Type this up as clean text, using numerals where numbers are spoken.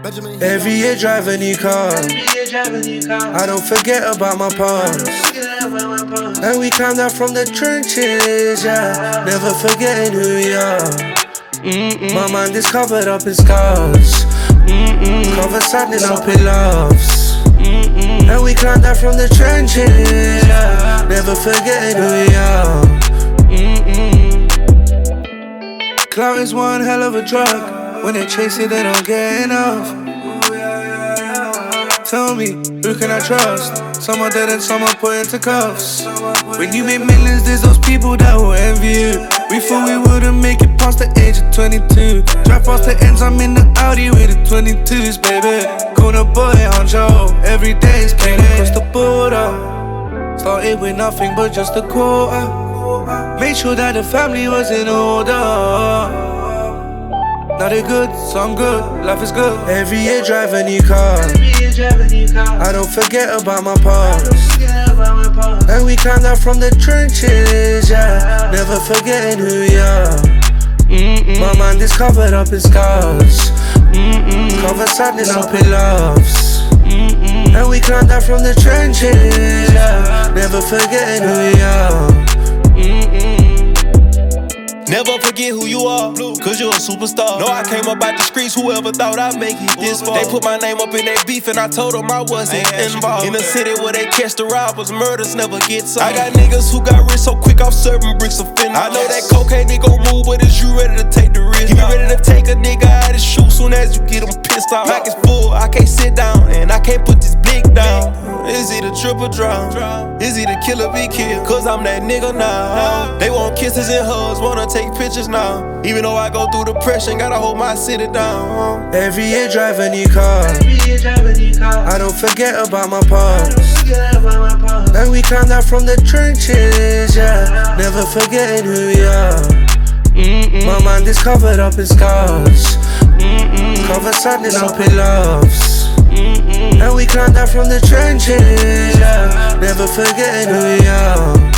Every year drive a new car. I don't forget about my past. And we climbed out from the trenches, yeah. Never forgetting who we are. My mind is covered up in scars. Covered sadness up in loves. And we climbed out from the trenches, yeah. Never forgetting who we are. Clout is one hell of a drug. When they chase it, they don't get enough. Tell me, who can I trust? Some are dead and some are put into cuffs. When you make millions, there's those people that will envy you. We thought we wouldn't make it past the age of 22. Drive past the ends, I'm in the Audi with the 22s, baby. Corner boy on Joe, every day is payday. Across the border, started with nothing but just a quarter. Made sure that the family was in order. Now they're good, so I'm good, life is good. Every year drive a new car. I don't forget about my past. And we climbed out from the trenches, yeah. Never forgetting who we are. My mind is covered up in scars. Covered sadness up in loves. And we climbed out from the trenches, yeah. Never forgetting who we are. Never forget who you are, cause you're a superstar. No, I came up out the streets, whoever thought I'd make it this far. They put my name up in their beef and I told them I wasn't involved. In the city where they catch the robbers, murders never get solved. I got niggas who got rich so quick off serving bricks of fentanyl. I know that cocaine nigga gon' move, but is you ready to take the risk? You ready to take a nigga out his shoe soon as you get him pissed off. Pockets full, I can't sit down, and I can't put this blick down. Is he the trip or drown? Is he the killer be killed? Cause I'm that nigga now. They want kisses and hugs, wanna take pictures now. Even though I go through depression, gotta hold my city down. Every year drive a new car. I don't forget about my past. And we climbed out from the trenches, yeah. Never forgetting who we are. My mind is covered up in scars. Covered sadness up in loves. And we climbed out from the trenches, yeah. Never forgetting who we are.